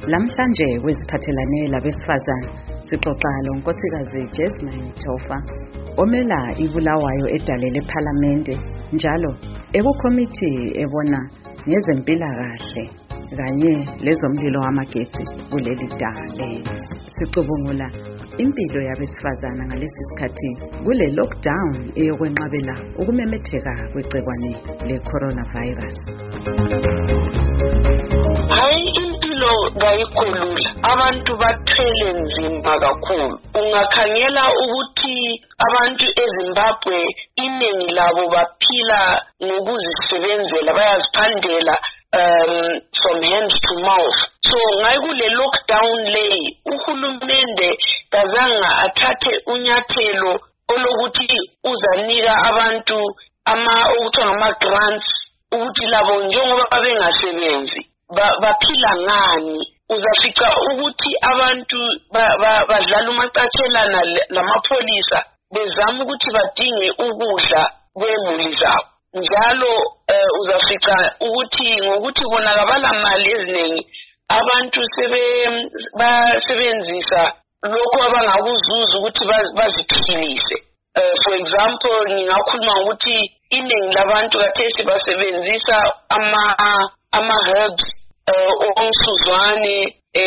Lamhlanje kweziphathelane labesifazane sixoxa lonkosikazi Jasmine Tofa omela iBulawayo edale leParliament njalo ekukomiti ebona ngezempilakahle kanye lezomlilo wamagetsi kuleli dale. Sicubungula impilo yabesifazana ngalesi sikhathi kule lockdown eyokwenqabela ukumemetheka kwegcikwane le-coronavirus. Hayi impilo ngayikhulula, abantu bathwele nzima kakhulu. Ungakhangela ukuthi abantu eZimbabwe iningi labo baphila ngokuzisebenzela, bayaziphandela from hand to mouth. So ngayikule lockdown leyi uhulumende kazange athathe unyathelo olokuthi uzanika abantu okuthiwa ngama-grants ukuthi labo njengoba bengasebenzi baphila ngani. Uzafica ukuthi abantu badlala umacathelana lamapholisa bezama ukuthi badinge ukudla kwemuli zabo. Njalo uzafica ukuthi ngokuthi bona kabalamali eziningi abantu basebenzisa lokho abangakuzuza ukuthi baziphilise. For example, ngingakhuluma ukuthi iningi labantu kathesi basebenzisa ama-herbs omsuzwane,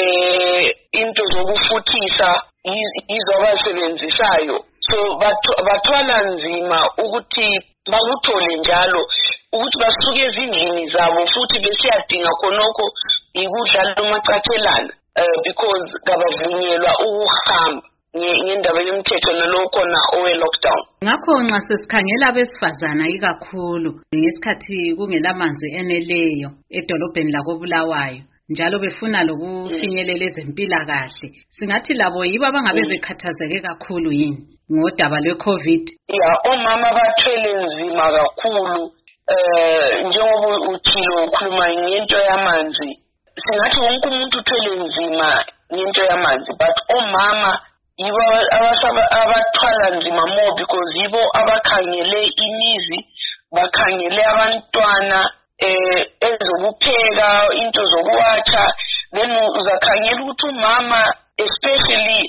into zokufuthisa yizo abasebenzisayo. So bathwala nzima ukuthi bakuthole njalo ukuthi basuke ezindlini zabo futhi besiyadinga khonokho ikudlala umacathelana because kabavunyelwa ukuhamba ngendaba yomthetho nalokho na owe-lockdown. Ngakho nxa sesikhangela abesifazana ikakhulu ngesikhathi kungelamanzi eneleyo edolobheni lakoBulawayo njalo befuna lokufinyelela ezempilakahle, singathi labo yibo abangabe bekhathazeke kakhulu yini ngodaba lwe-COVID? Omama bathwele nzima kakhulu. Njengoba uthilo ukhuluma ngento yamanzi, singathi wonke umuntu uthwele nzima ngento yamanzi, but omama yibo abathwala nzima more because yibo abakhangele imizi, bakhangele abantwana, ezokupheka, into zokuwatsha. Then uzakhangela ukuthi umama especially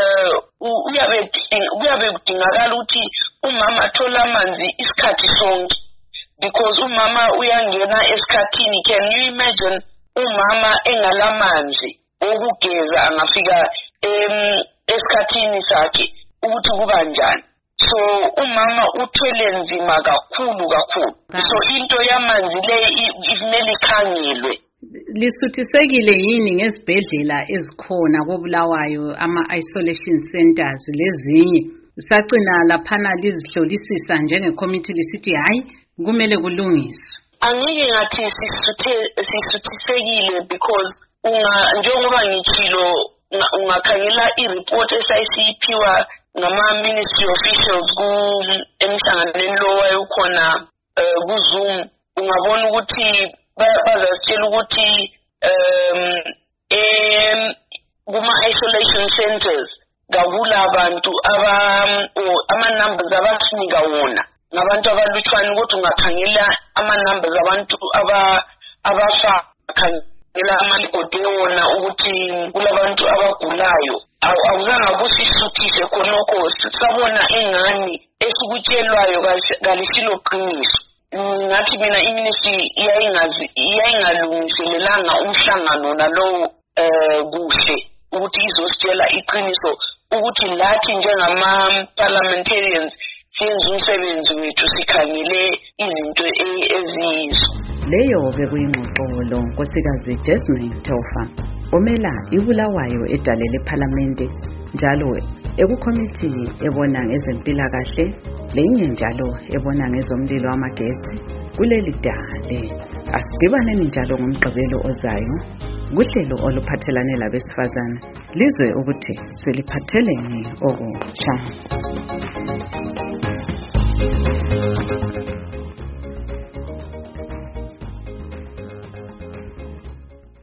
kuyabe kudingakala ukuthi umama athola amanzi isikhathi sonke because umama uyangena esikhathini. Can you imagine umama engalamanzi okugeza angafika esikhathini sakhe ukuthi kuba njani? So umama uthwele nzima kakhulu. So into yamanzi le ifumele ikhangelwe. Lisuthisekile yini ngezibhedlela ezikhona koBulawayo, ama-isolation centers lezinye? Sacina laphana lizihlolisisa njengekomiti lisithi hayi kumele kulungiswe. Angike ngathi sisuthisekile because njengoba ngithilo ungakhangela i-report esayisiphiwa ngama-ministry officials emhlanganweni lo wayekhona ku-Zoom, ungabona ukuthi bazasitshela ukuthi kuma-isolation centers kakula abantu ama-numbers abasinika wona ngabantu abalutshwane, ukuthi ungakhangela ama-numbers abantu abafa, khangela amalikode wona ukuthi kulabantu abagulayo. Awuzange kusisuthise khonokho, sabona engani esikutshelwayo kalisilo qiniso. Ngathi mina iministry iyayingalungiselelanga umhlangano nalowo kuhle ukuthi izositshela iqiniso ukuthi lathi njengama-parliamentarians siyenza umsebenzi wethu sikhangele izinto eziyizo. Leyo bekuyingxoxo lonkosikazi Jasmine Tofa omela iBulawayo edale leParliament njalo ekukomiti ebona ngezempilakahle lenye njalo ebona ngezomlilo wamagetsi kuleli dale. Asidibaneni njalo ngomgqibelo ozayo kuhlelo oluphathelane labesifazane lizwe ukuthi seliphatheleni okutsha.